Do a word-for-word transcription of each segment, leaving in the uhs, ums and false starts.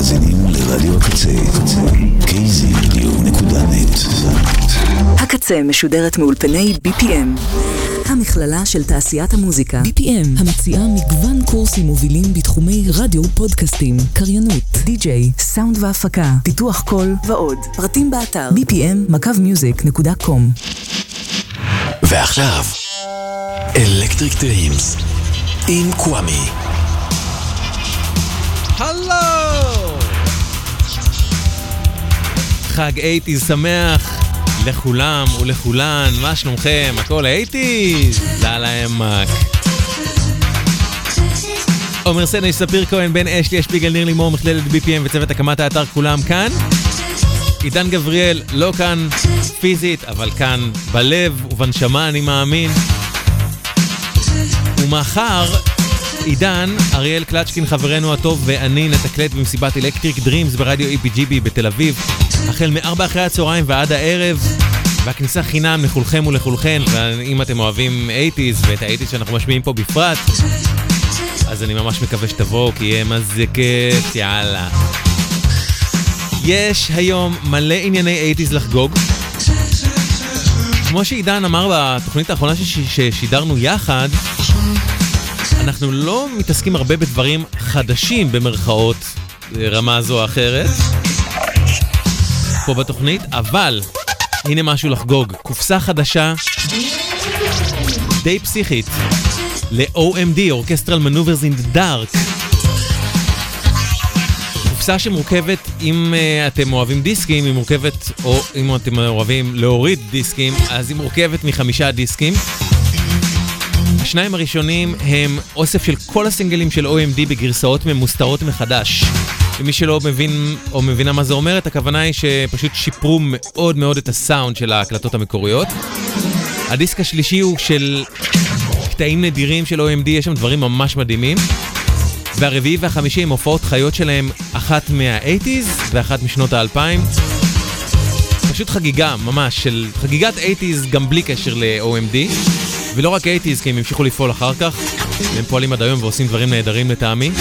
מאזינים לרדיו הקצה, קיי זי רדיו נקודה נט. הקצה משודרת מאולפני בי פי אם, המכללה של תעשיית המוזיקה. בי פי אם, המציעה מגוון קורסים מובילים בתחומי רדיו, פודקאסטים, קריינות, די-ג'יי, סאונד והפקה, פיתוח קול ועוד. פרטים באתר בי פי אם מקו מיוזיק נקודה קום. ועכשיו, אלקטריק דרימס עם קוואמי. הלו! חג אייטיז שמח לכולם ולכולן, מה שלומכם? הכל אייטיז? זה להם מק. עומר סנש, ספיר כהן, בן אשלי, שפיגל, ניר לימור, מכללת בי פי אם וצוות הקמת האתר, כולם כאן. עידן גבריאל לא כאן פיזית, אבל כאן בלב ובנשמה, אני מאמין. ומחר עידן, אריאל קלצ'קין חברנו הטוב ואני נתקלט במסיבת אלקטריק דרימס ברדיו אי פי ג'י בי בתל אביב, החל מארבע אחרי הצהריים ועד הערב, והכניסה חינם לכולכם ולכולכן. ואם אתם אוהבים אייטיז ואת האייטיז שאנחנו משמיעים פה בפרט, אז אני ממש מקווה שתבואו, כי יהיה מזה כיף, יאללה. יש היום מלא ענייני אייטיז לחגוג. כמו שעידן אמר בתוכנית האחרונה ששידרנו יחד, אנחנו לא מתעסקים הרבה בדברים חדשים במרכאות, רמה זו או אחרת, פה בתוכנית, אבל הנה משהו לחגוג. קופסה חדשה די פסיכית ל-או אם די, Orchestral Maneuvers in the Dark. קופסה שמורכבת, אם uh, אתם אוהבים דיסקים, היא מורכבת, או אם אתם אוהבים להוריד דיסקים, אז היא מורכבת מחמישה דיסקים. השניים הראשונים הם אוסף של כל הסינגלים של או אם די בגרסאות ממוסתרות מחדש. ומי שלא מבין או מבינה מה זה אומרת, הכוונה היא שפשוט שיפרו מאוד מאוד את הסאונד של ההקלטות המקוריות. הדיסק השלישי הוא של קטעים נדירים של או אם די, יש שם דברים ממש מדהימים. והרביעי והחמישי הם הופעות חיות שלהם, אחת מה-אייטיז ואחת משנות האלפיים. פשוט חגיגה ממש של חגיגת אייטיז גם בלי קשר ל-או אם די. ולא רק אייטיז, כי הם המשיכו לפעול אחר כך. הם פועלים עד היום ועושים דברים נהדרים לטעמי.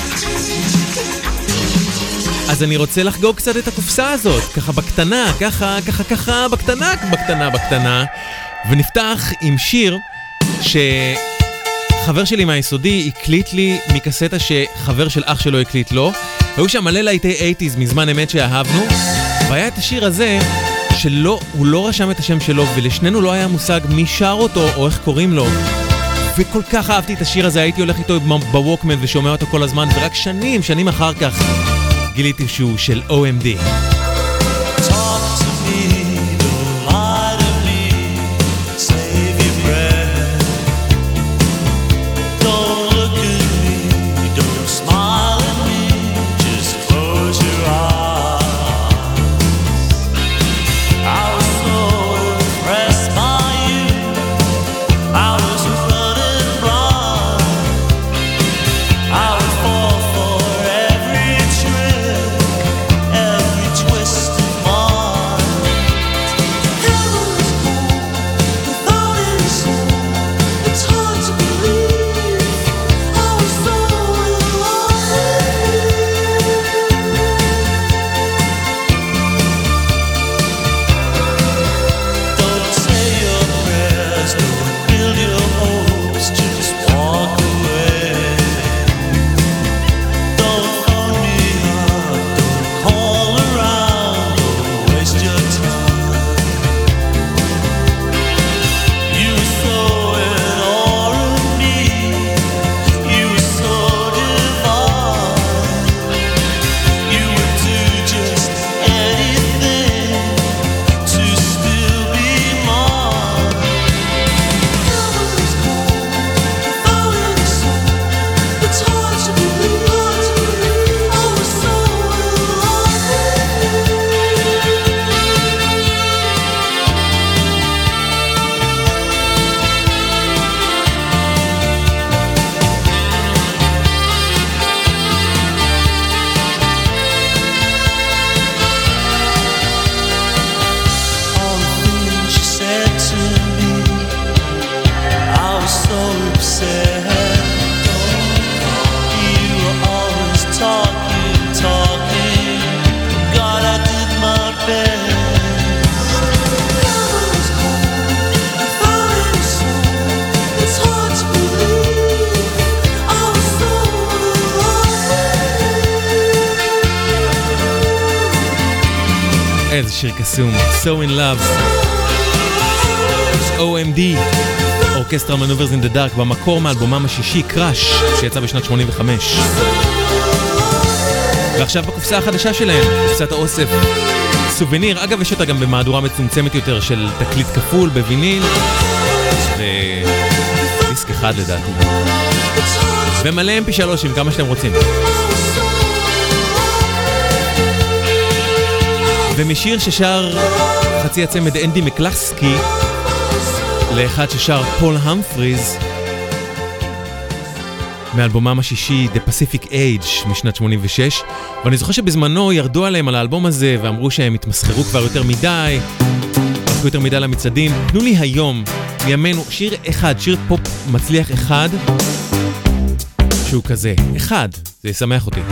אז אני רוצה לחגוג קצת את הקופסה הזאת, ככה בקטנה, ככה, ככה, ככה, בקטנה, בקטנה, בקטנה. ונפתח עם שיר שחבר שלי מהיסודי הקליט לי מקסטה שחבר של אח שלו הקליט לו. היו שם מלא להיטי אייטיז מזמן אמת שאהבנו, והיה את השיר הזה שלא, הוא לא רשם את השם שלו, ולשנינו לא היה מושג מי שר אותו או איך קוראים לו. וכל כך אהבתי את השיר הזה, הייתי הולך איתו בווקמן ושומע אותו כל הזמן, ורק שנים, שנים אחר כך גיליתי שהוא של או אם די. Every איזה שיר קסום, So in Love. או אם די, אורקסטרה מנוברס אין דה דארק, במקור מאלבומם השישי, קראש, שיצא בשנת שמונים וחמש. ועכשיו בקופסה החדשה שלהם, קופסת האוסף, סובניר. אגב, יש אותה גם במהדורה מצומצמת יותר של תקליט כפול בוויניל, ודיסק אחד לדעתי. ומלא אם פי שלוש עם כמה שאתם רוצים. ומשיר ששר חצי הצמד אנדי מקלסקי, לאחד ששר פול המפריז, מאלבומם השישי The Pacific Age משנת שמונים ושש, ואני זוכר שבזמנו ירדו עליהם על האלבום הזה ואמרו שהם התמסחרו כבר יותר מדי, הלכו יותר מדי למצעדים. תנו לי היום, מימינו, שיר אחד, שיר פופ מצליח אחד, שהוא כזה, אחד, זה ישמח אותי.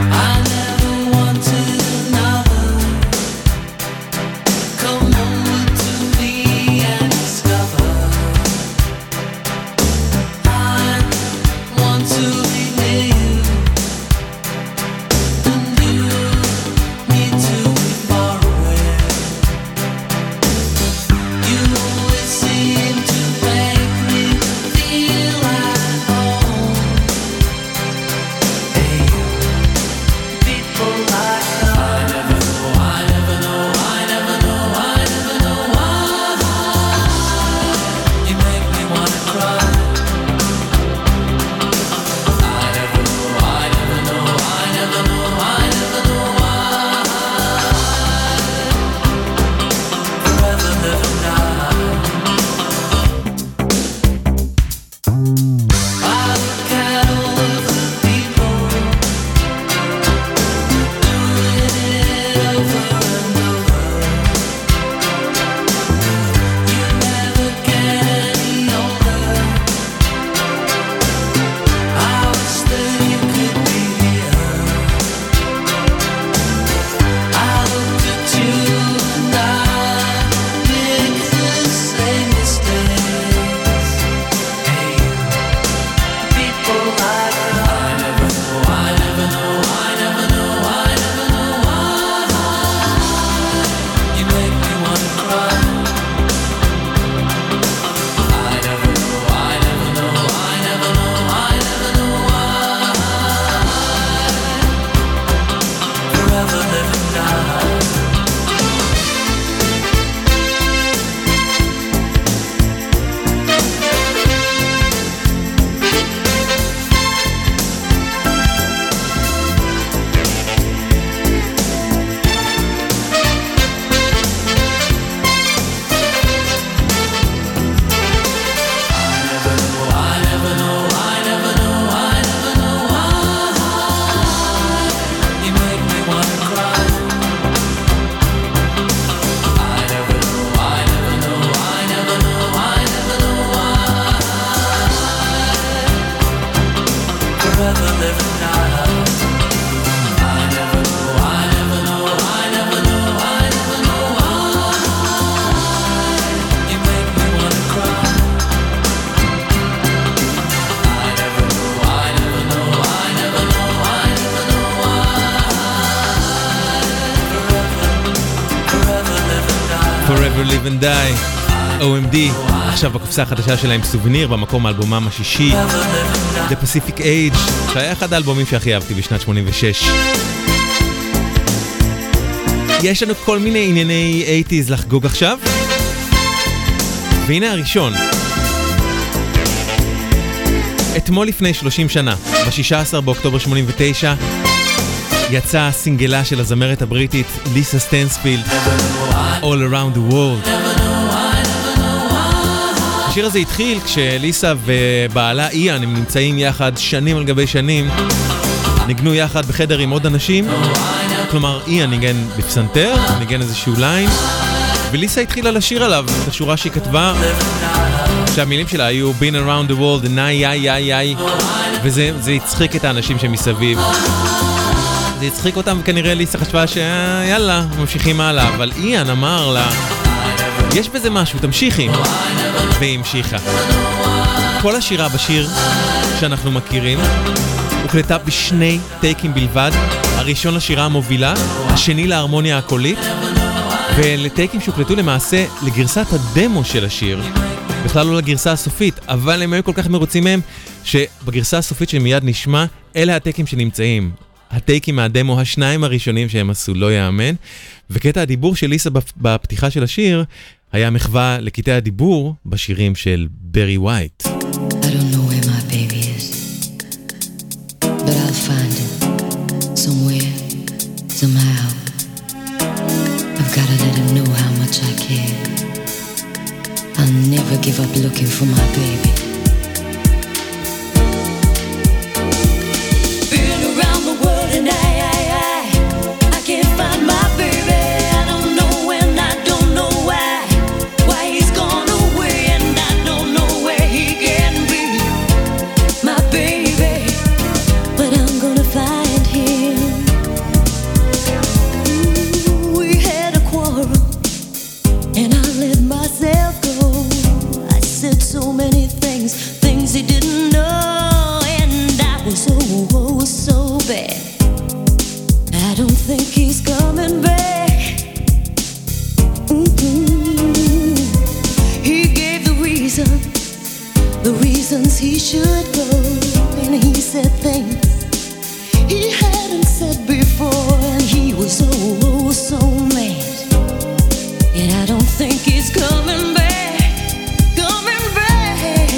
Forever Live and Die, או אם די, עכשיו בקופסה החדשה שלהם סובניר, במקום האלבומם השישי, The Pacific Age, שהיה אחד האלבומים שהכי אהבתי בשנת שמונים ושש. יש לנו כל מיני ענייני שמונים לחגוג עכשיו, והנה הראשון. אתמול לפני שלושים שנה, ב-שישה עשר באוקטובר שמונים ותשע, יצאה הסינגלה של הזמרת הבריטית ליסה סטנספילד, All Around the World. השיר הזה התחיל כשליסה ובעלה איאן הם נמצאים יחד שנים על גבי שנים, ניגנו יחד בחדר עם עוד אנשים, כלומר איאן ניגן בפסנתר, ניגן איזשהו ליין, וליסה התחילה לשיר עליו את השורה שהיא כתבה, שהמילים שלה היו Been Around the World, נאי יאי יאי יאי, וזה הצחיק את האנשים שמסביב. זה הצחיק אותם, וכנראה ליסה חשבה שיאללה, ממשיכים הלאה, אבל איאן אמר לה, יש בזה משהו, תמשיכי. והיא המשיכה. כל השירה בשיר שאנחנו מכירים הוקלטה בשני טייקים בלבד, הראשון לשירה המובילה, השני להרמוניה הקולית, ולטייקים שהוקלטו למעשה לגרסת הדמו של השיר, בכלל לא לגרסה הסופית, אבל הם היו כל כך מרוצים מהם, שבגרסה הסופית שמיד נשמע, אלה הטייקים שנמצאים. הטייקים מהדמו, השניים הראשונים שהם עשו, לא יאמן. וקטע הדיבור של ליסה בפתיחה של השיר, היה מחווה לקטעי הדיבור בשירים של ברי ווייט. I don't know where my baby is, but I'll find him somewhere, somehow. I've got to let him know how much I care. I'll never give up looking for my baby. Been around the world and I, I, I, I can't find my baby. I don't know when, I don't know why, why he's gone away and I don't know where he can be. My baby, but I'm gonna find him. Ooh, we had a quarrel and I let myself go. I said so many things, things he didn't know, and I was oh, oh so bad. I don't think he's coming back. Mm-hmm. He gave the reason, the reasons he should go, and he said things he hadn't said before, and he was oh, oh so mad. And I don't think he's coming back, coming back.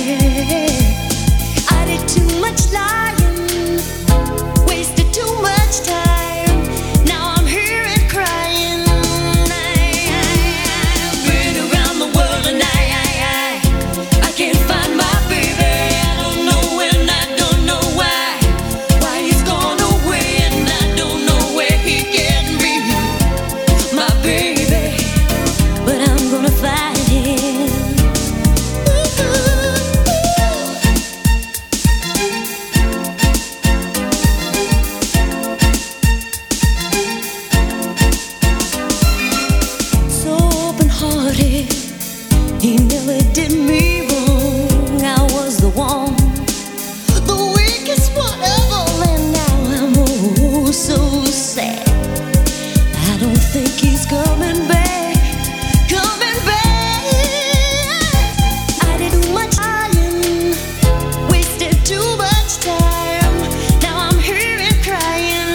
I did too much lying, wasted too much time. Now I'm here and crying. I've been around the world and I, I, I, I can't find my baby. I don't know when, I don't know why, why he's gone away and I don't know where he can be. My baby, but I'm gonna find him. So open-hearted, he never did me wrong. I was the one, the weakest one of all, and now I'm oh so sad. I don't think he's coming back, coming back. I did too much lying, wasted too much time. Now I'm here and crying.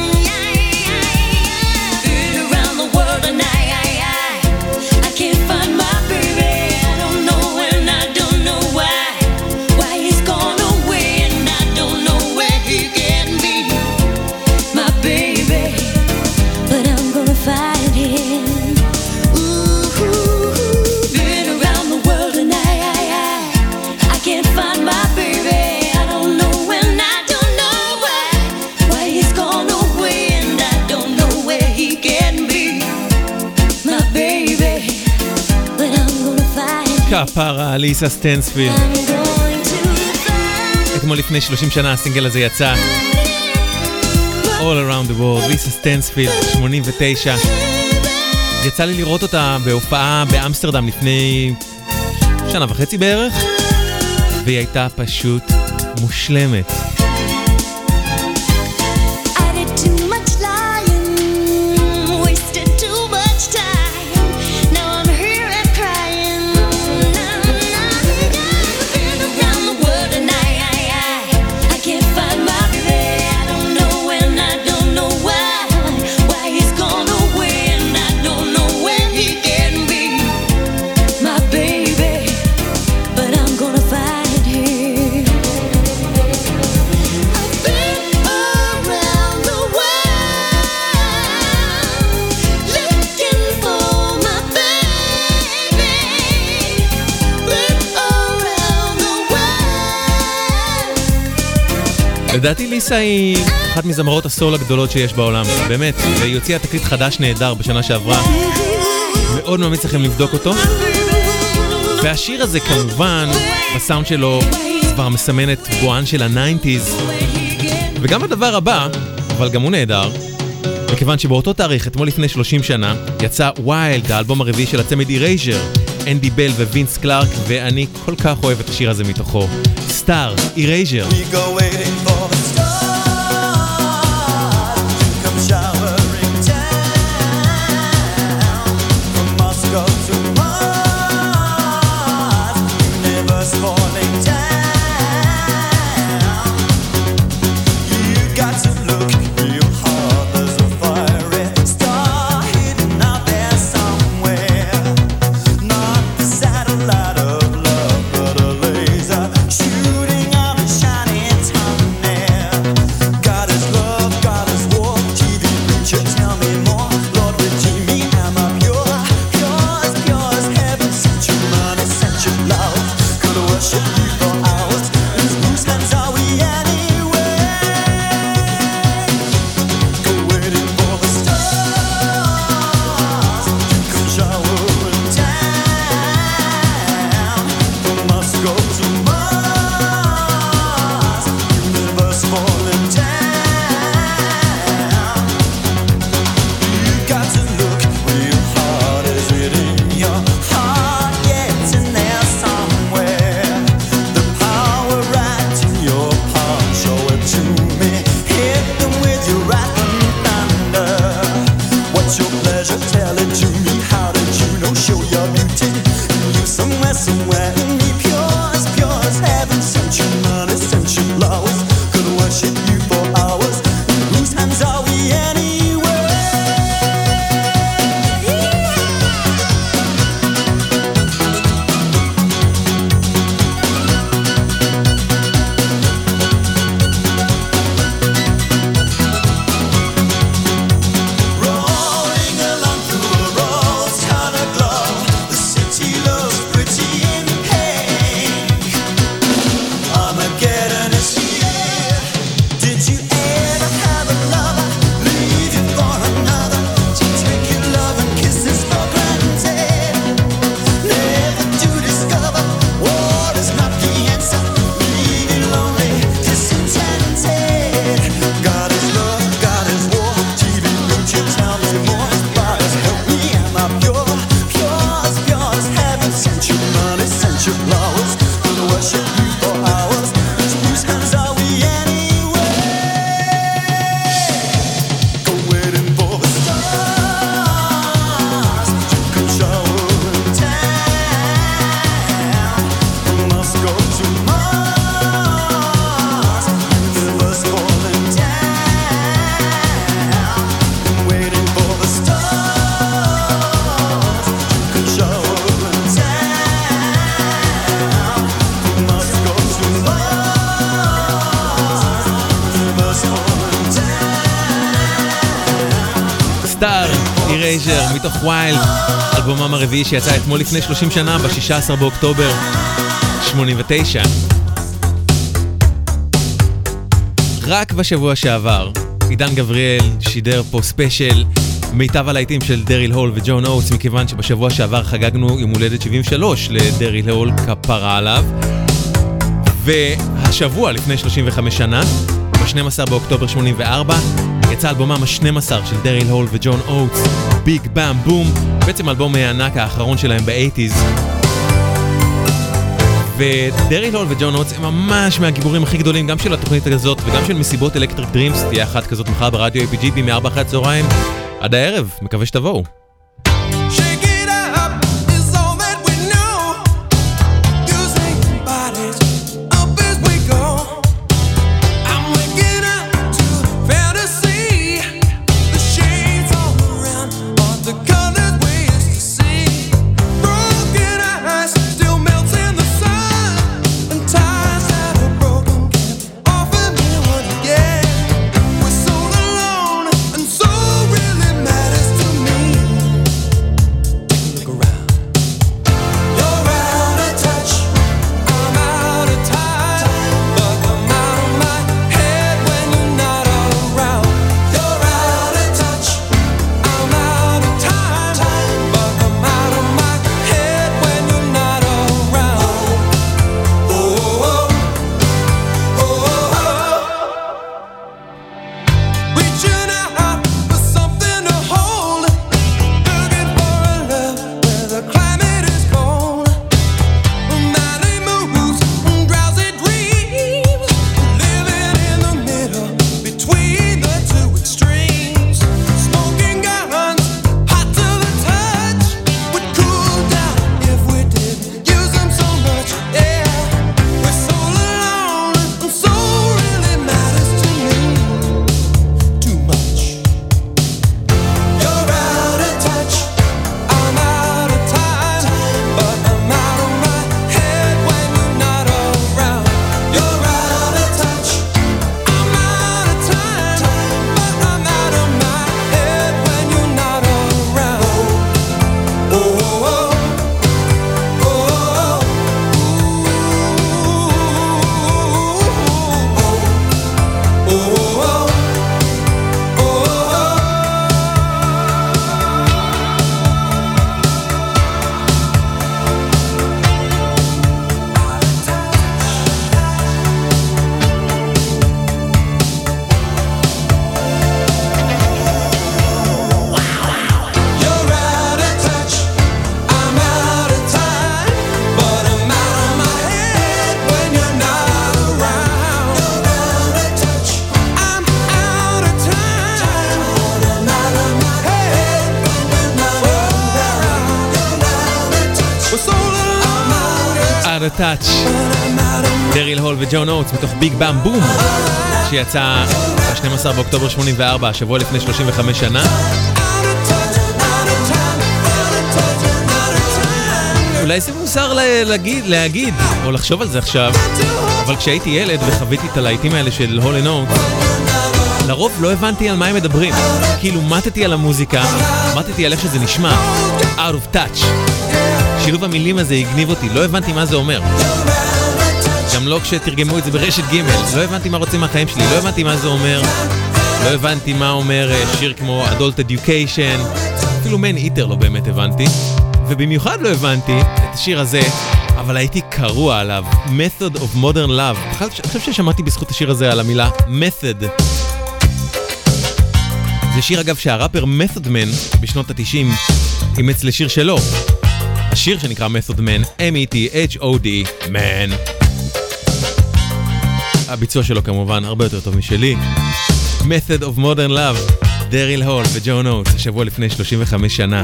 Been around the world and I, I, I, I can't find my baby. I don't know when, I don't know why, why he's gone away and I don't know where he can be. My baby, but I'm gonna find him. Ooh, been around the world and I, I, I, I can't find my baby. I don't know when, I don't know why, why he's gone away and I don't know where he can be. My baby, but I'm gonna find him. כפרה, ליסה סטנספילד. I'm going to find אתמול לפני שלושים שנה הסינגל הזה יצא. All Around the World, ליסה סטנספילד, שמונים ותשע. יצא לי לראות אותה בהופעה באמסטרדם לפני שנה וחצי בערך, והיא הייתה פשוט מושלמת. I did too much lying, wasted too much time. Now I'm here and crying. Been around the world and I, I, I, I can't find my baby. I don't know when, I don't know why, why he's gone away and I don't know where he can be. My baby, but I'm gonna find him. I've been around the world, looking for my baby. Been around the world. לדעתי ליסה היא אחת מזמרות הסול הגדולות שיש בעולם, באמת, והיא הוציאה תקליט חדש נהדר בשנה שעברה. מאוד ממליץ לכם לבדוק אותו. והשיר הזה כמובן, בסאונד שלו, כבר מסמן את בואן של הניינטיז. וגם הדבר הבא, אבל גם הוא נהדר, מכיוון שבאותו תאריך, אתמול לפני שלושים שנה, יצא ווילד, האלבום הרביעי של הצמד אירייז'ר, אנדי בל ווינס קלארק, ואני כל כך אוהב את השיר הזה מתוכו. סטאר, אירייז'ר. We go waiting for the stars to come showering down. סטאר, אירייז'ר, מתוך ווילד, אלבומם הרביעי שיצא אתמול לפני שלושים שנה, ב-שישה עשר באוקטובר שמונים ותשע. רק בשבוע שעבר, עידן גבריאל שידר פה ספיישל מיטב הלהיטים של דריל הול וג'ון אוטס, מכיוון שבשבוע שעבר חגגנו יום הולדת שבעים ושלוש לדריל הול, כפרה עליו. והשבוע לפני שלושים וחמש שנה, ב-שנים עשר באוקטובר שמונים וארבע, יצא אלבומם ה-שנים עשר של דריל הול וג'ון אוטס, ביג באם בום, בעצם אלבום הענק האחרון שלהם ב-שמונים. ודריל הול וג'ון אוטס הם ממש מהגיבורים הכי גדולים, גם של התוכנית הזאת וגם של מסיבות אלקטריק דרימס. תהיה אחת כזאת מחר ברדיו איי פי ג'י בי מ-ארבע אחרי הצהריים עד הערב, מקווה שתבואו. טאץ' דריל הול וג'ון אוטס מתוך ביג באם בום, שיצא ב-שנים עשר באוקטובר שמונים וארבע, השבוע לפני שלושים וחמש שנה. אולי זה מוזר להגיד, להגיד או לחשוב על זה עכשיו, אבל כשהייתי ילד וחוויתי את הלהיטים האלה של הול אנד אוטס, לרוב לא הבנתי על מה הם מדברים. כאילו מתתי על המוזיקה, מתתי על איך שזה נשמע, out of touch. שילוב המילים הזה הגניב אותי, לא הבנתי מה זה אומר. גם לא כשתרגמו את זה ברשת ג' לא הבנתי מה רוצים מהחיים שלי, לא הבנתי מה זה אומר, לא הבנתי מה אומר שיר כמו Adult Education, אפילו Man Eater לא באמת הבנתי, ובמיוחד לא הבנתי את השיר הזה, אבל הייתי קרוע עליו, Method of Modern Love. אני חושב ששמעתי בזכות השיר הזה על המילה Method. זה שיר אגב שהראפר Method Man בשנות ה-תשעים אימץ לשיר שלו. השיר שנקרא Method Man, M E T H O D, Man. הביצוע שלו כמובן הרבה יותר טוב משלי. Method of Modern Love, דריל הול וג'ון אוטס, השבוע לפני שלושים וחמש שנה.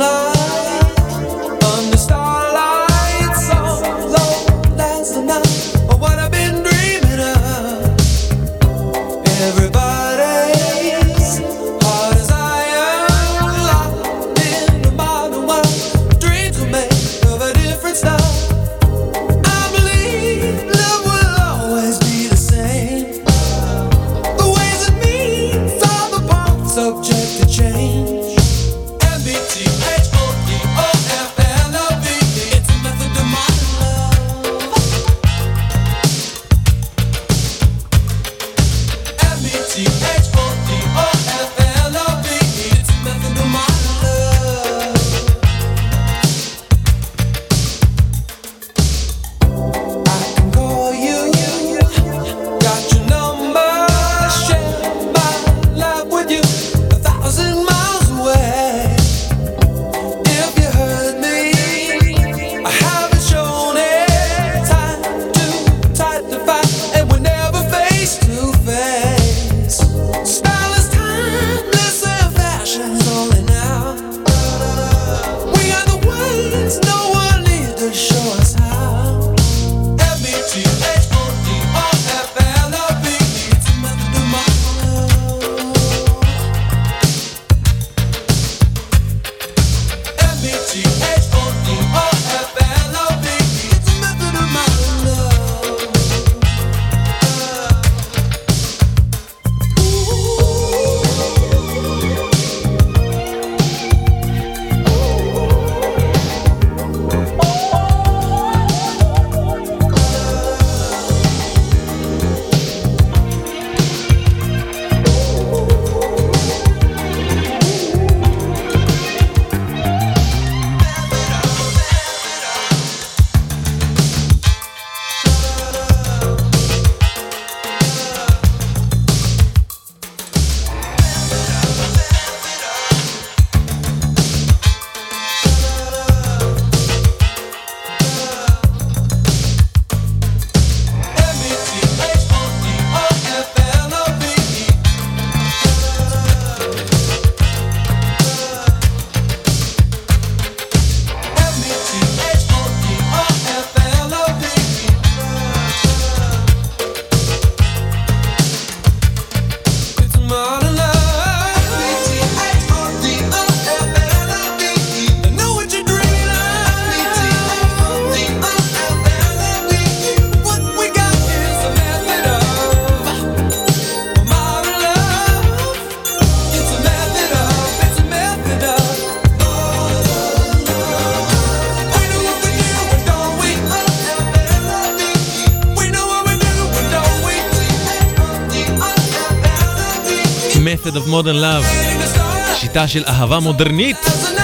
Enough. Method of Modern Love, שיטה של אהבה מודרנית.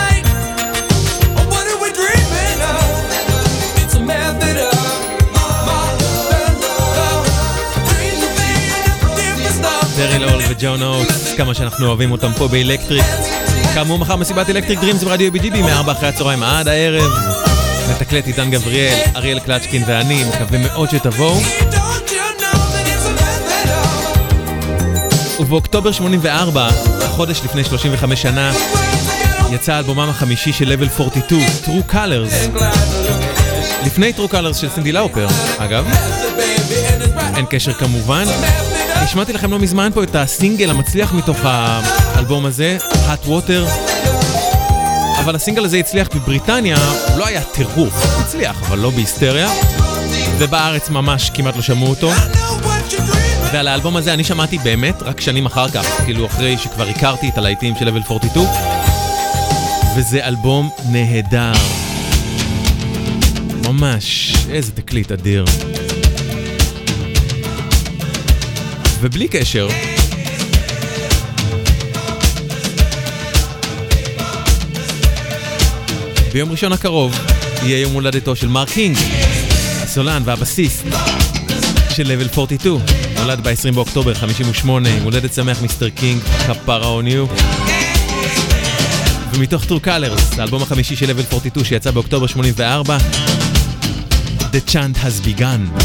טרי לול וג'ון אוטס, כמה שאנחנו אוהבים אותם פה באלקטריק. כאמור מחר מסיבת אלקטריק דרימס ברדיו בי ג'י בי מארבע אחרי הצהריים עד הערב. מתקלט איתן גבריאל, אריאל קלצ'קין ואני, מקווה מאוד שתבואו. ובאוקטובר שמונים וארבע, החודש לפני שלושים וחמש שנה, יצא אלבומם החמישי של Level ארבעים ושתיים, True Colors. לפני True Colors של סינדי לאופר, אגב. אין קשר כמובן. השמעתי לכם לא מזמן פה את הסינגל המצליח מתוך האלבום הזה, Hot Water. אבל הסינגל הזה הצליח בבריטניה, הוא לא היה טירוף, הצליח, אבל לא בהיסטריה. ובארץ ממש כמעט לא שמעו אותו. ועל האלבום הזה אני שמעתי באמת רק שנים אחר כך, כאילו אחרי שכבר הכרתי את הלהיטים של Level ארבעים ושתיים. וזה אלבום נהדר. ממש, איזה תקליט אדיר. ובלי קשר, ביום ראשון הקרוב יהיה יום הולדתו של מרק קינג, הסולן והבסיסט של Level ארבעים ושתיים. נולד ב-עשרים באוקטובר חמישים ושמונה, הולדת שמח מיסטר קינג, כפרה on you. ומתוך True Colors, האלבום החמישי של Level ארבעים ושתיים שיצא באוקטובר שמונים וארבע, The Chant Has Begun.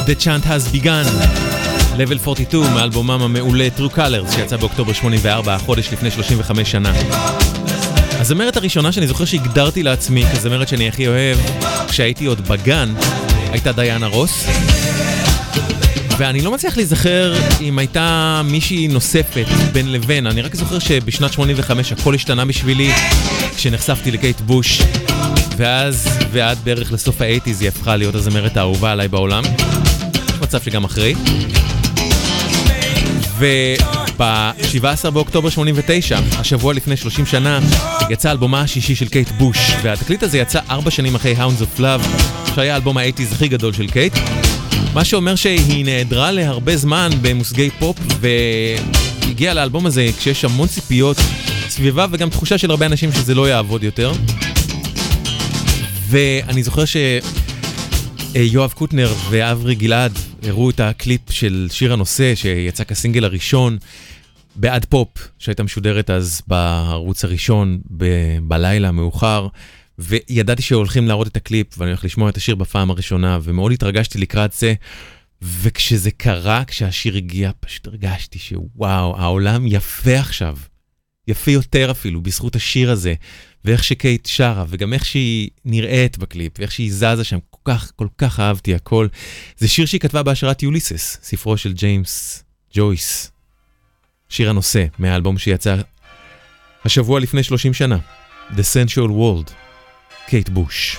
The Chant Has Begun, Level ארבעים ושתיים, מאלבומם המעולה True Colors, שיצא באוקטובר שמונים וארבע, חודש לפני שלושים וחמש שנה. הזמרת הראשונה שאני זוכר שהגדרתי לעצמי כזמרת שאני הכי אוהב, כשהייתי עוד בגן, הייתה דיאנה רוס. ואני לא מצליח להיזכר אם הייתה מישהי נוספת בין לבין. אני רק זוכר שבשנת שמונים וחמש הכל השתנה בשבילי כשנחשפתי לקייט בוש, ואז ועד בערך לסוף ה-שמונים היא הפכה להיות הזמרת האהובה עליי בעולם. יש מצב שגם אחרי. וב-שבעה עשר באוקטובר שמונים ותשע, השבוע לפני שלושים שנה, יצא אלבומה השישי של קייט בוש, והתקליט הזה יצא ארבע שנים אחרי Hounds of Love, שהיה האלבום ה-שמונים הכי גדול של קייט. מה שאומר שהיא נעדרה להרבה זמן במושגי פופ, והגיעה לאלבום הזה כשיש המון ציפיות סביבה, וגם תחושה של הרבה אנשים שזה לא יעבוד יותר. ואני זוכר שיואב קוטנר ואברי גלעד הראו את הקליפ של שיר הנושא שיצא כסינגל הראשון בעד פופ, שהייתה משודרת אז בערוץ הראשון ב- בלילה מאוחר, וידעתי שהולכים להראות את הקליפ ואני הולך לשמוע את השיר בפעם הראשונה, ומאוד התרגשתי לקראת זה. וכשזה קרה, כשהשיר הגיע, פשוט הרגשתי שוואו, העולם יפה עכשיו, יפה יותר אפילו בזכות השיר הזה, ואיך שקייט שרה, וגם איך שהיא נראית בקליפ, ואיך שהיא זזה שם. כל כך, כל כך אהבתי הכל. זה שיר שהיא כתבה בהשראת יוליסס, ספרו של ג'יימס ג'ויס. שיר הנושא מהאלבום שיצא השבוע לפני שלושים שנה, The Sensual World, קייט בוש.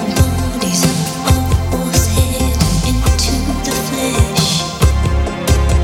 Into the flesh.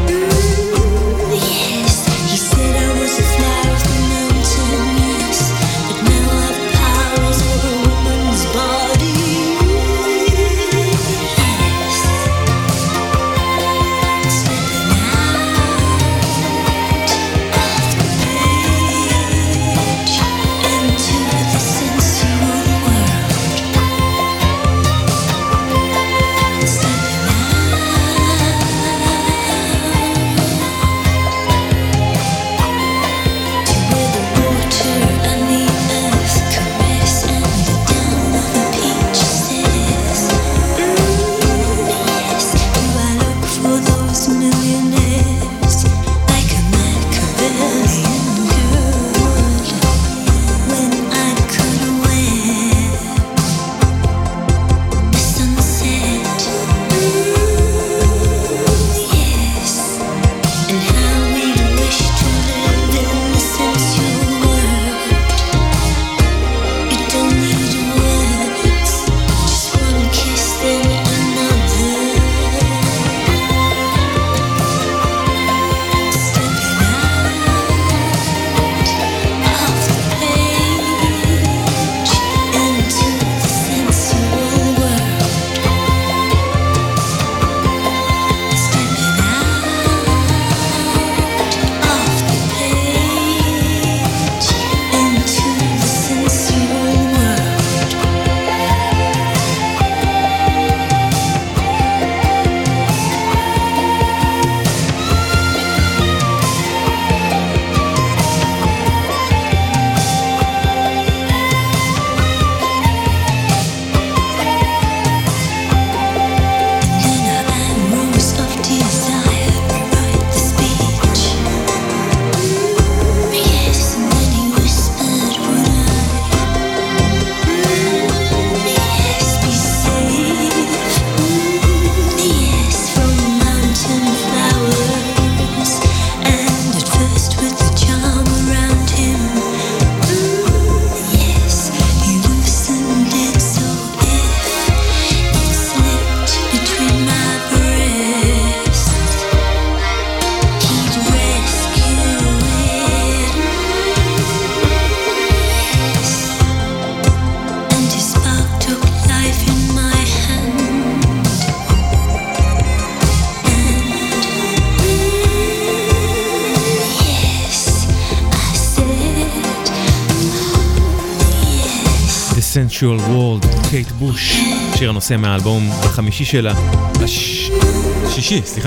Sensual World, קייט בוש, שיר הנושא מהאלבום החמישי שלה, הש... שישי, סליחה.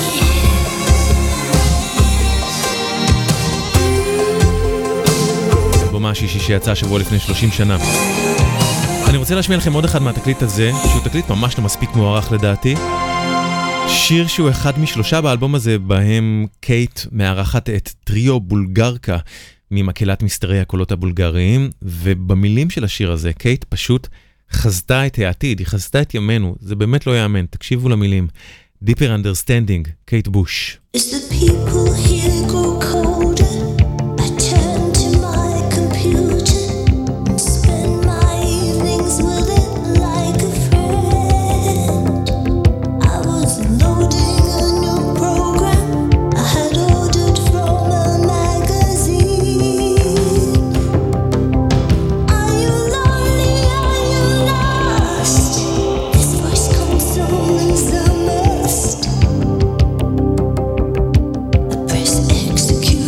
האלבום השישי שיצא שבוע לפני שלושים שנה. אני רוצה להשמיע לכם עוד אחד מהתקליט הזה, שהוא תקליט ממש לא מספיק מוערך לדעתי. שיר שהוא אחד משלושה באלבום הזה, בהם קייט מארחת את טריו בולגרקה, ממקהלת מסתרי הקולות הבולגריים, ובמילים של השיר הזה, קייט פשוט חזתה את העתיד, היא חזתה את ימינו, זה באמת לא יאמן, תקשיבו למילים. Deeper Understanding, קייט בוש. As the people here grow colder, I turn to my computer and spend my evenings with it like a friend. I was loading a new program I had ordered from a magazine. Are you lonely? Are you lost? This voice consoles the must. I press execute.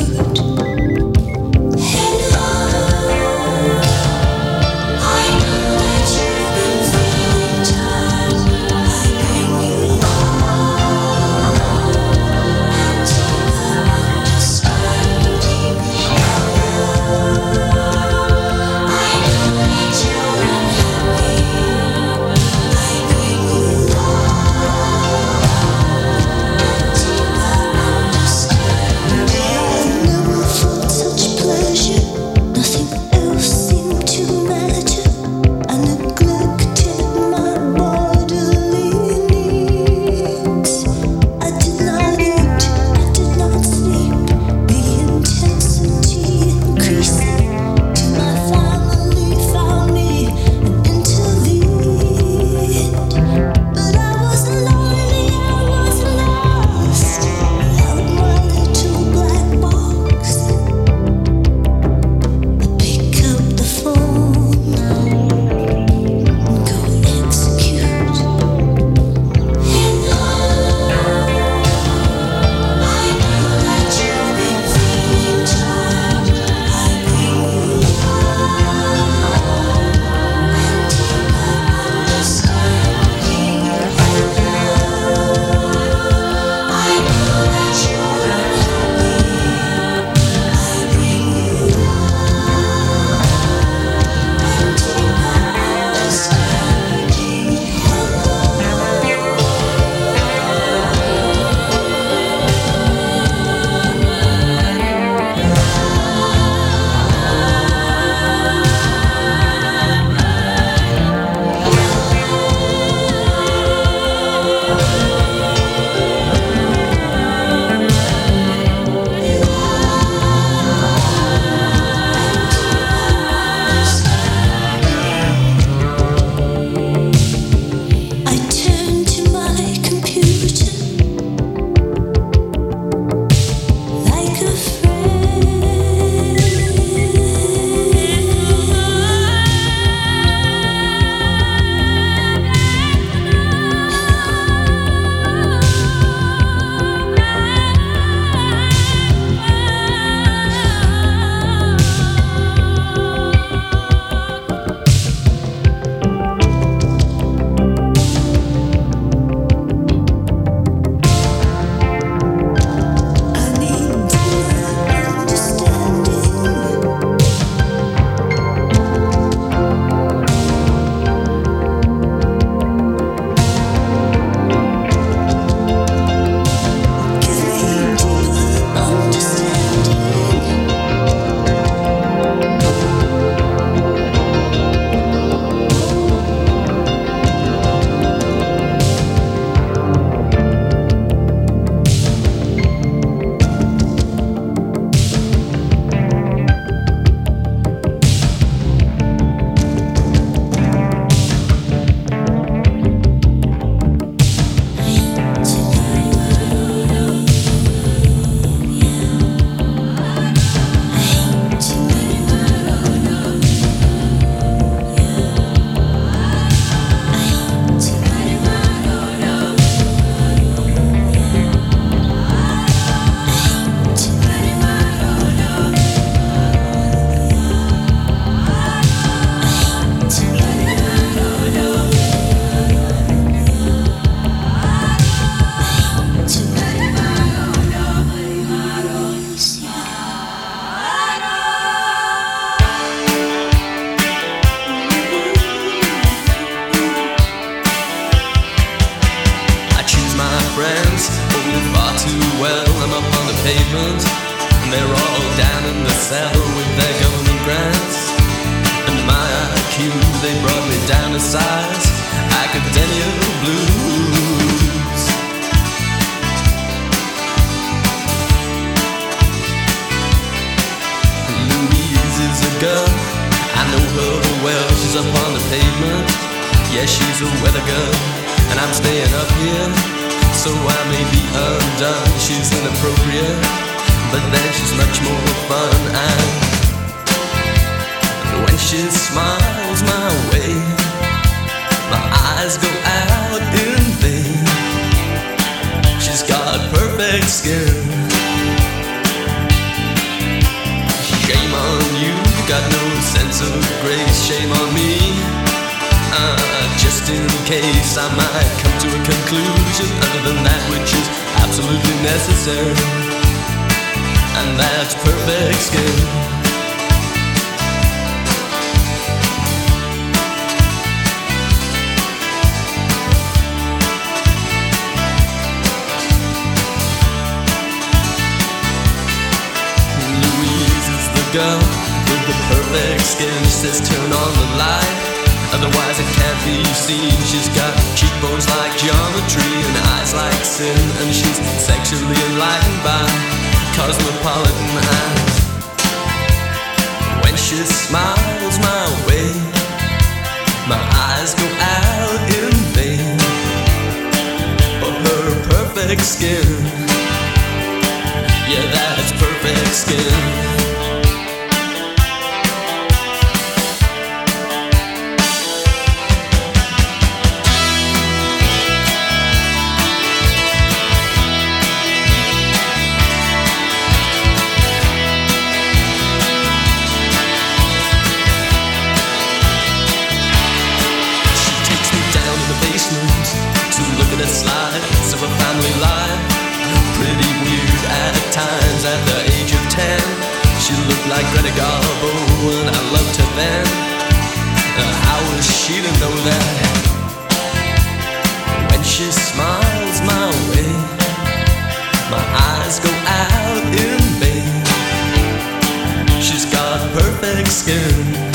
pavement. And they're all down in the cellar with their government grants. And my I Q, they brought me down to size academia blues. And Louise is a girl, I know her well, she's up on the pavement. Yeah, she's a weather girl, and I'm staying up here, so I may be undone. She's inappropriate, but then she's much more fun. And when she smiles my way, my eyes go out in vain. She's got perfect skin. Shame on you, you got no sense of grace. Shame on me, uh, just in case I might come to a conclusion other than that which is absolutely necessary, and that's perfect skin. Girl with the perfect skin, she says turn on the light, otherwise it can't be seen. She's got cheekbones like geometry and eyes like sin, and she's sexually enlightened by cosmopolitan eyes. When she smiles my way, my eyes go out in vain for her perfect skin. Yeah, that's perfect skin. Slides of a family life, pretty weird at times. At the age of ten, she looked like Greta Garbo, and I loved her then. Uh, how was she to know that? When she smiles my way, my eyes go out in vain. She's got perfect skin.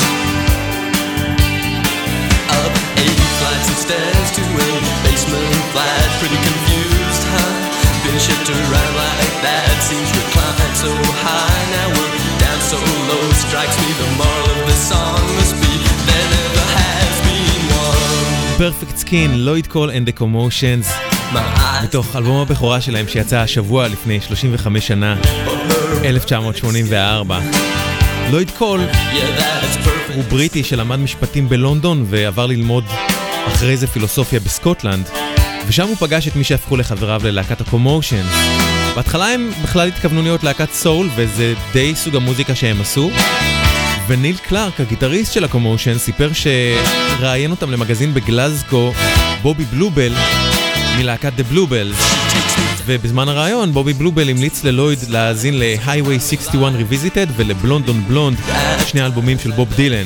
Up eight flights of stairs to a basement flat, pretty confused, huh? Been shipped around like that, seems reclined so high. Now we're down so low, strikes me the moral of the song must be there never has been one. Perfect Skin, לויד קול and the Commotions, מתוך אלבום הבכורה שלהם שיצא השבוע לפני שלושים וחמש שנה, אלף תשע מאות שמונים וארבע. לויד קול הוא בריטי שלמד משפטים בלונדון ועבר ללמוד אחרי זה פילוסופיה בסקוטלנד, ושם הוא פגש את מי שהפכו לחבריו ללהקת הקומושן. בהתחלה הם בכלל התכוונו להיות להקת סול, וזה די סוג המוזיקה שהם עשו. וניל קלארק, הגיטריסט של הקומושן, סיפר שראיין אותם למגזין בגלזגו, בובי בלובל מלהקת The Bluebells. ובזמן הרעיון בובי בלובל המליץ ללויד להאזין ל-Highway שישים ואחת Revisited ולבלונד און בלונד, שני האלבומים של בוב דילן.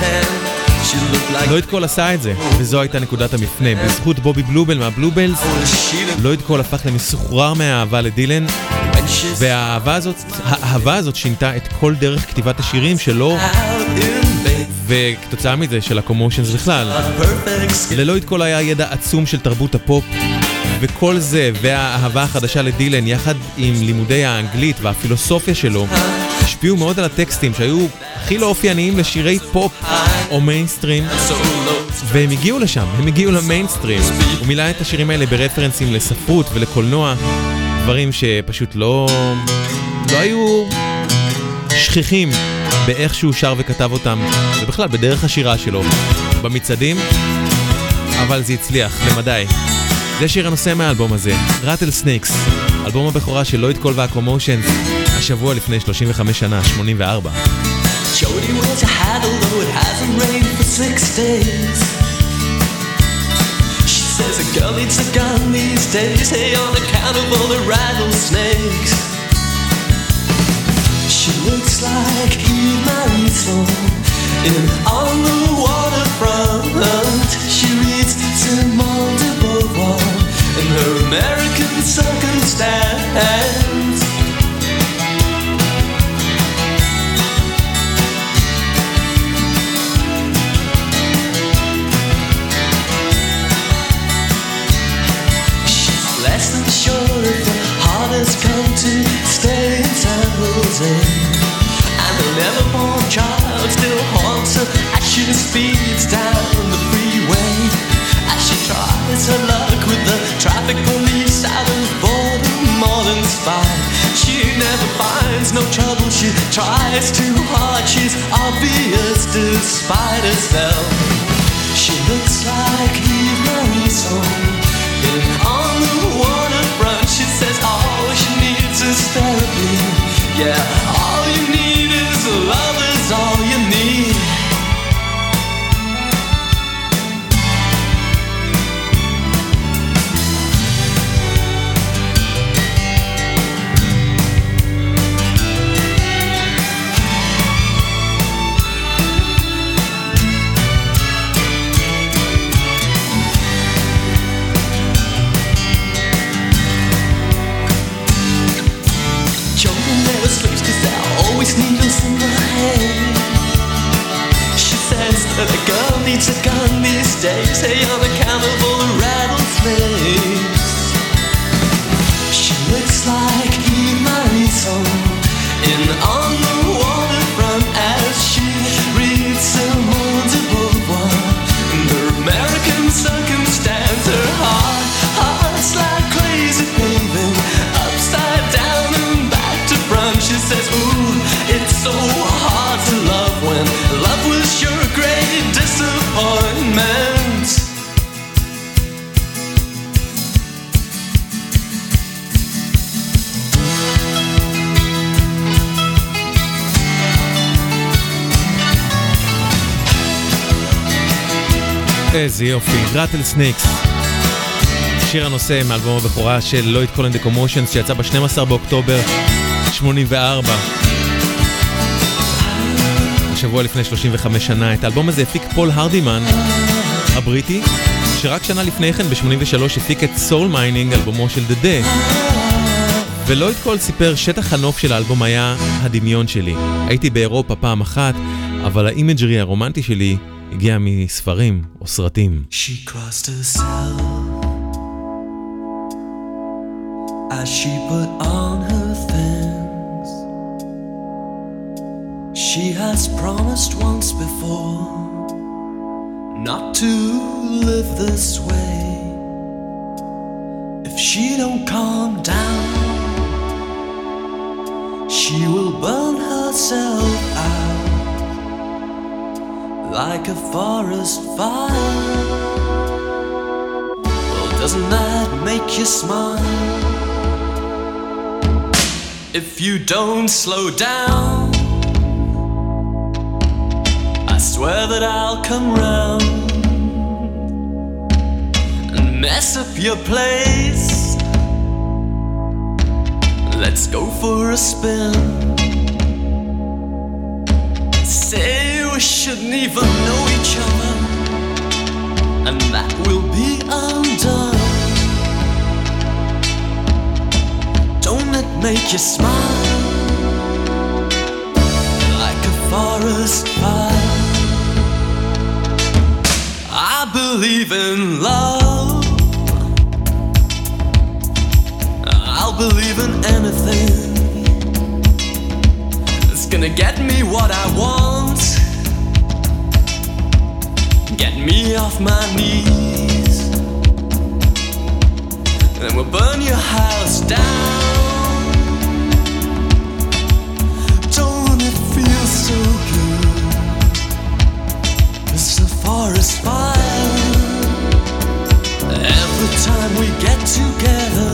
לויד קול עשה את זה, וזו הייתה נקודת המפנה. בזכות בובי בלובל מהבלובלס, לויד קול הפך למסוחרר מהאהבה לדילן, והאהבה הזאת, האהבה הזאת שינתה את כל דרך כתיבת השירים שלו, וכתוצאה מזה של הקומושנס בכלל. ללויד קול היה ידע עצום של תרבות הפופ, וכל זה והאהבה החדשה לדילן יחד עם לימודי האנגלית והפילוסופיה שלו השפיעו מאוד על הטקסטים שהיו הכי לא אופייניים לשירי פופ או מיינסטרים, והם הגיעו לשם, הם הגיעו למיינסטרים. הוא מילא את השירים האלה ברפרנסים לספרות ולקולנוע, דברים שפשוט לא לא היו שכיחים באיך שהוא שר וכתב אותם, ובכלל בדרך השירה שלו במצעדים, אבל זה הצליח למדי. זה שיר הנושא מהאלבום הזה, רטל סניקס, אלבום הבכורה של לויד קול והקומושנס, השבוע לפני שלושים וחמש שנה, שמונים וארבע. Jody was a hat, although it hasn't rained for six days. She says a girl needs a gun these days, hey, on account of all the rattlesnakes. She looks like Eve Marisol in On the Waterfront. She reads Simone de Beauvoir in her American Circumstance. child still haunts her as she speeds down the freeway. As she tries her luck with the traffic police out of boredom more than spite. She never finds no trouble, she tries too hard, she's obvious despite herself. She looks like Eve Marie song in On the Waterfront. She says all she needs is therapy. Yeah, all you need is love is all you need. Needles in her head. She says that a girl needs a gun these days, hey, on account of all the rattlesnakes. She looks like Eve Marie song in On the Waterfront as she reads Simone de Beauvoir and her American circumstance. Her heart, heart's like crazy paving, upside down and back to front. She says, ooh, it's so hard to love when love was your great disappointment. איזה יופי, רטל סניקס. שיר הנושא מאלבום הבכורה של לויד קולן דה קומושנס שיצא ב-שנים עשר באוקטובר שמונים וארבע. שבוע לפני שלושים וחמש שנה. את האלבום הזה הפיק פול הרדימן הבריטי, שרק שנה לפני כן ב-שמונים ושלוש הפיק את סול מיינינג, אלבומו של The Day. ולויד קול סיפר, שטח הנוף של האלבום היה הדמיון שלי. הייתי באירופה פעם אחת, אבל האימג'רי הרומנטי שלי הגיע מספרים או סרטים. She crossed herself as she put on her things. She has promised once before not to live this way. If she don't calm down, she will burn herself out like a forest fire. Well, doesn't that make you smile? If you don't slow down, I swear that I'll come round and mess up your place. Let's go for a spin. Say we shouldn't even know each other, and that will be undone. Don't it make you smile like a forest fire? I believe in love. I'll believe in anything. It's gonna get me what I want, get me off my knees, then we'll burn your house down. Don't it feel so good? It's a forest fire. Every time we get together,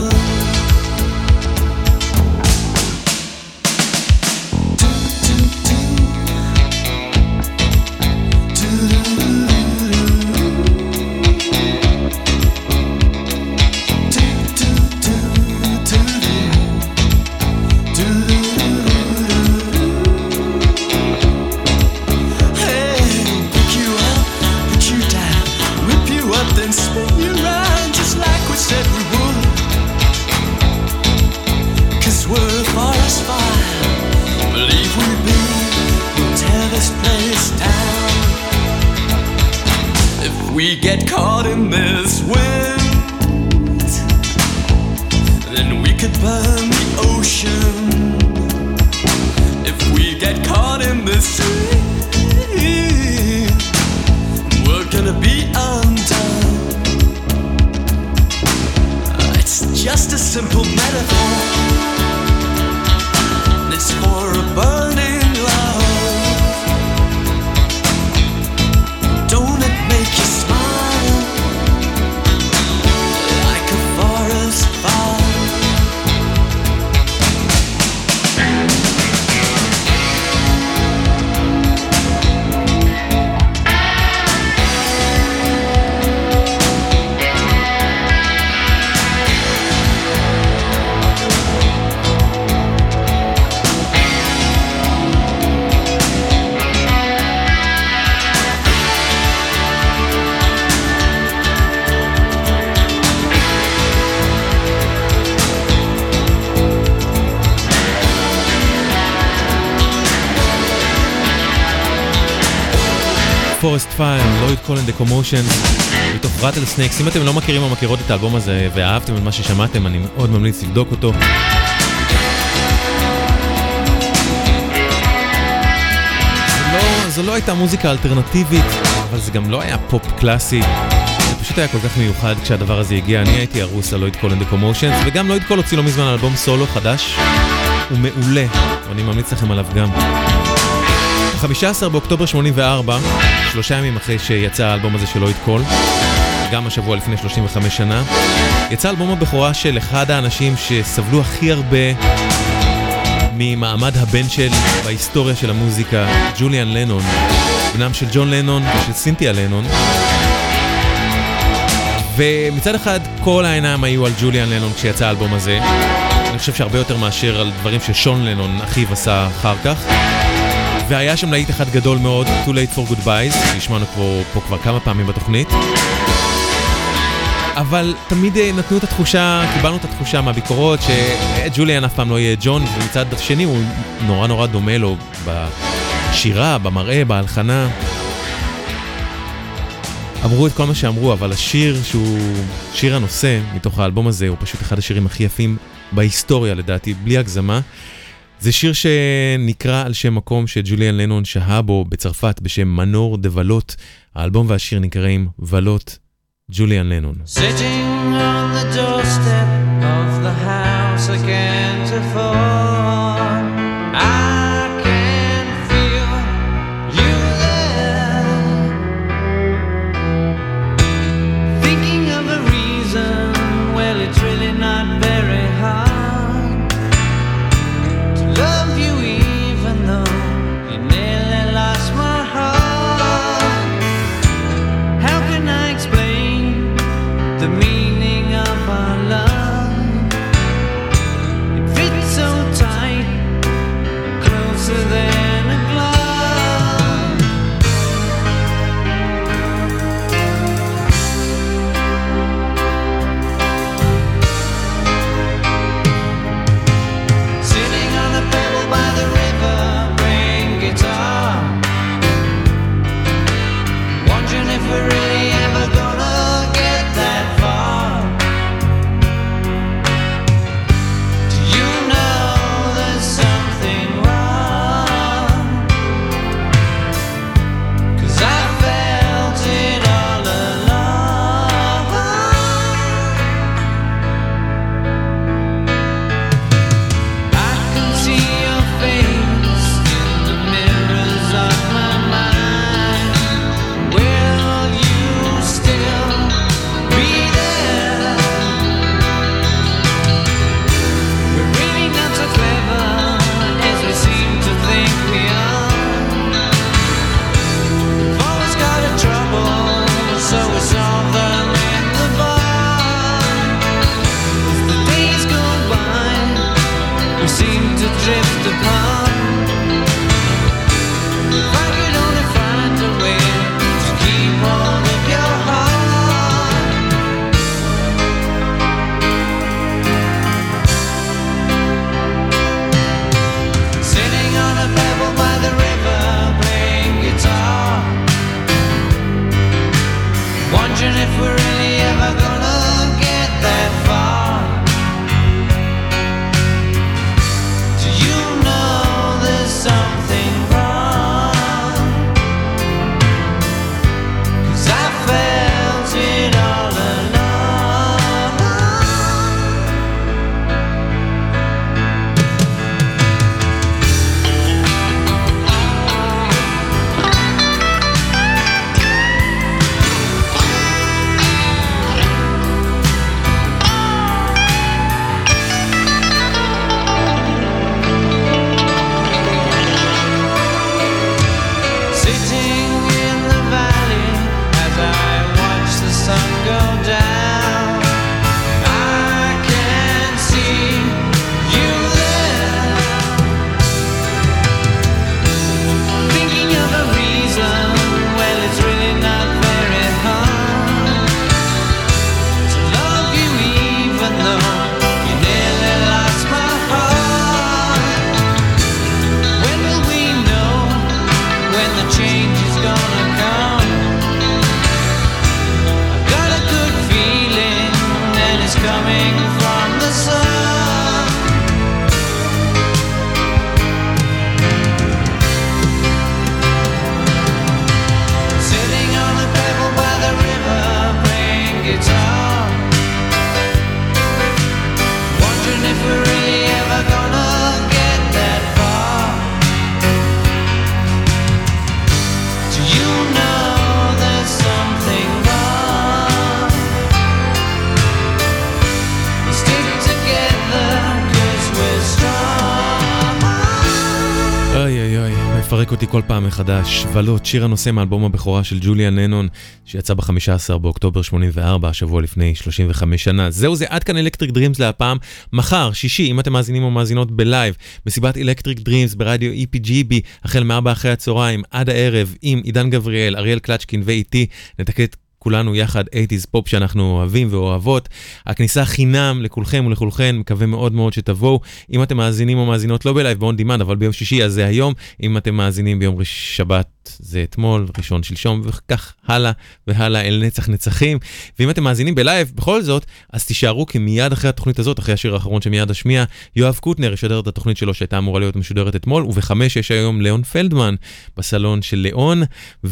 we get caught in this wind, then we could burn the ocean. If we get caught in this sea, to be undone. It's just a simple metaphor. It's for a burning love. Don't it make you smile like a forest fire? פורסט פייר, לויד קולן דה קומושן, מתוך ראטל סנייקס. אם אתם לא מכירים או מכירות את האלבום הזה ואהבתם את מה ששמעתם, אני מאוד ממליץ לבדוק אותו. זה לא, זו לא הייתה מוזיקה אלטרנטיבית, אבל זה גם לא היה פופ קלאסי. זה פשוט היה כל כך מיוחד כשהדבר הזה הגיע. אני הייתי ארוס על לויד קולן דה קומושן, וגם לויד קול הוציא לא מזמן אלבום סולו חדש. הוא מעולה, ואני ממליץ לכם עליו גם. חמישה עשר באוקטובר שמונים וארבע, שלושה ימים אחרי שיצא האלבום הזה של לויד קול, גם השבוע לפני שלושים וחמש שנה, יצא אלבום הבכורה של אחד האנשים שסבלו הכי הרבה ממעמד הבן של בהיסטוריה של המוזיקה, ג'וליאן לנון, בנם של ג'ון לנון ושל סינתיה לנון. ומצד אחד כל העיניים היו על ג'וליאן לנון כשיצא האלבום הזה. אני חושב שהרבה יותר מאשר על דברים ששון לנון אחיו עשה אחר כך. והיה שם להיט אחד גדול מאוד, Too Late for Goodbyes, שהשמענו פה, פה כבר כמה פעמים בתוכנית. אבל תמיד נתנו את התחושה, קיבלנו את התחושה מהביקורות, שג'וליאן אף פעם לא יהיה ג'ון, ומצד השני הוא נורא נורא דומה לו בשירה, במראה, בהלחנה. אמרו את כל מה שאמרו, אבל השיר שהוא שיר הנושא מתוך האלבום הזה, הוא פשוט אחד השירים הכי יפים בהיסטוריה לדעתי, בלי הגזמה. זה שיר שנקרא על שם מקום שג'וליאן לנון שהה בו בצרפת בשם מנור דה ולוט. האלבום והשיר נקראים ולוט, ג'וליאן לנון. Sitting on the doorstep of the house again to fall, I can feel you there, thinking of a reason, well it's really not very hard to love you even though you nearly lost my heart. How can I explain the meaning of our love? It fits so tight, closer than a glove. Sitting on a pebble by the river, playing guitar, wondering if we're really ever gonna get that far. Do you know there's something wrong? 'Cause I felt it all along. I can see your face in the mirrors of my mind. Will you still be there? We're really not so clever as we seem to think we are. We've always got a trouble, so we solve them in the bar. As the days go by, we seem to drift apart. If I could only find a way to keep hold of your heart. Sitting on a pebble by the river, playing guitar, wondering if we're really ever gonna get that far. Do you know there's something wrong? 'Cause I coming from the sun. Sitting on the pebble by the river, playing guitar, wondering if we're really ever gonna get that far. Do you know there's something wrong? We stick together 'cause we're strong. אוי אוי אוי, מפרק אותי כל פעם מחדש. ולות, שיר הנושא מאלבום הבכורה של ג'וליאן לנון, שיצא ב-חמישה עשר באוקטובר שמונים וארבע, השבוע לפני שלושים וחמש שנה. זהו זה, עד כאן אלקטריק דרימס להפעם. מחר, שישי, אם אתם מאזינים או מאזינות בלייב, מסיבת אלקטריק דרימס ברדיו אי פי ג'י בי, החל מארבע אחרי הצהריים, עד הערב, עם עידן גבריאל, אריאל קלצ'קין ואיתי, נתקלט כולנו יחד אייטיז פופ שאנחנו אוהבים ואוהבות. הכניסה חינם לכולכם ולכולכן, מקווה מאוד מאוד שתבואו. אם אתם מאזינים או מאזינות לא בלייב, באון דימנד, אבל ביום שישי אז זה היום. אם אתם מאזינים ביום שבת, זה אתמול, ראשון שלשום, וכך הלאה והלאה אל נצח נצחים. ואם אתם מאזינים בלייב, בכל זאת, אז תישארו, כי מיד אחרי התוכנית הזאת, אחרי השיר האחרון שמיד השמיע, יואב קוטנר ישדר את התוכנית שלו שהייתה אמורה להיות משודרת אתמול, ובחמש יש היום ליאון פלדמן בסלון של ליאון,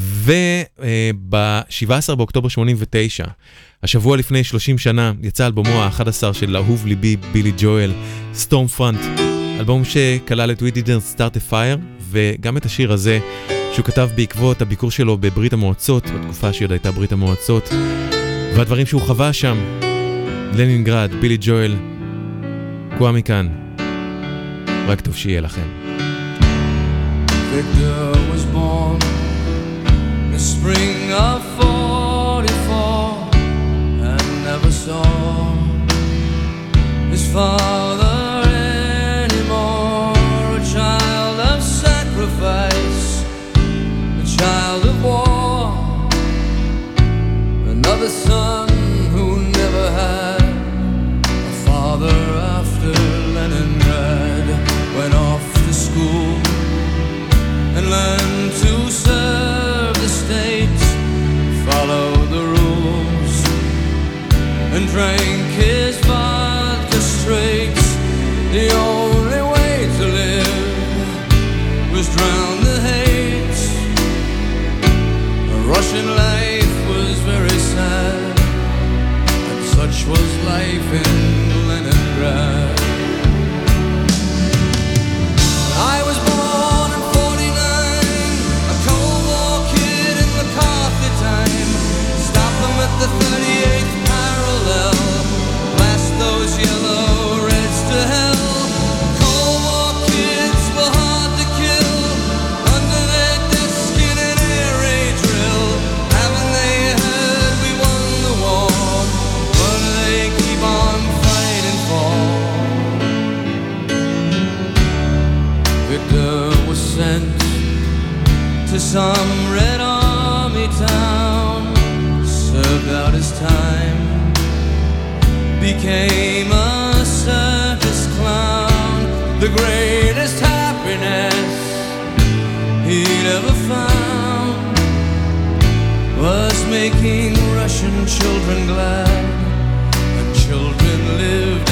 וב-שבעה עשר באוקטובר שמונים ותשע, השבוע לפני שלושים שנה, יצא אלבומו ה-אחד עשר של אהוב ליבי בילי ג'ואל, סטורם פרונט, אלבום שכלל את We Didn't Start a Fire, וגם את השיר הזה שהוא כתב בעקבות הביקור שלו בברית המועצות, בתקופה שעוד הייתה ברית המועצות, והדברים שהוא חווה שם. לנינגרד, בילי ג'ואל, קואה מכאן, רק טוב שיהיה לכם. Victor was born in the spring of forty-four and never saw his father anymore. A child of sacrifice, a child of war, another son who never had a father after Leningrad. Went off to school and learned to serve the state, follow the rules, and drank his vodka straight. The only way to live was drown the hate. A Russian life was very sad, and such was life in Leningrad. I was born in forty-nine, a Cold War kid in McCarthy time. Stop them at the thirty-eighth parallel, blast those yellow reds to hell. Cold War kids were hard to kill, under their desk in an air raid drill. Haven't they heard we won the war? What do they keep on fighting for? Victor was sent to some Red Army town, served out his time, became a circus clown. The greatest happiness he'd ever found was making Russian children glad, and children lived